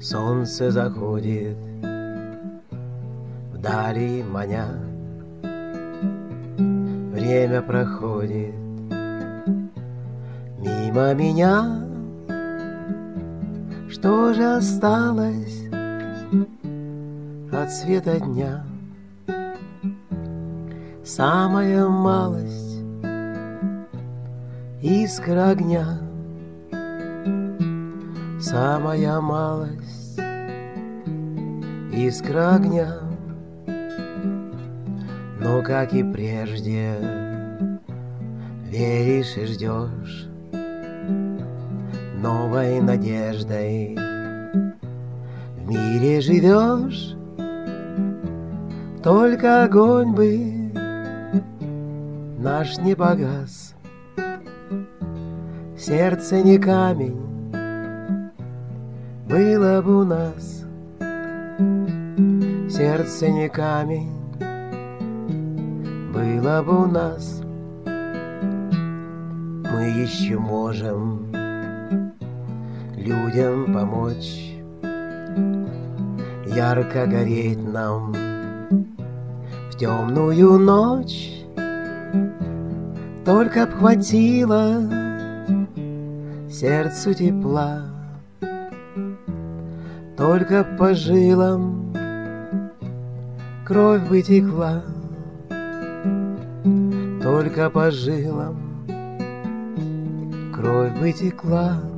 Солнце заходит, вдали маня, время проходит мимо меня. Что же осталось от света дня? Самая малость, искра огня. Самая малость, искра огня. Но, как и прежде, веришь и ждешь новой надеждой. В мире живешь, только огонь бы наш не погас. Сердце не камень, было бы у нас. Сердце не камень, было бы у нас. Мы еще можем людям помочь, ярко гореть нам в темную ночь. Только б хватило сердцу тепла, только б по жилам кровь бы текла, только по жилам кровь бы текла.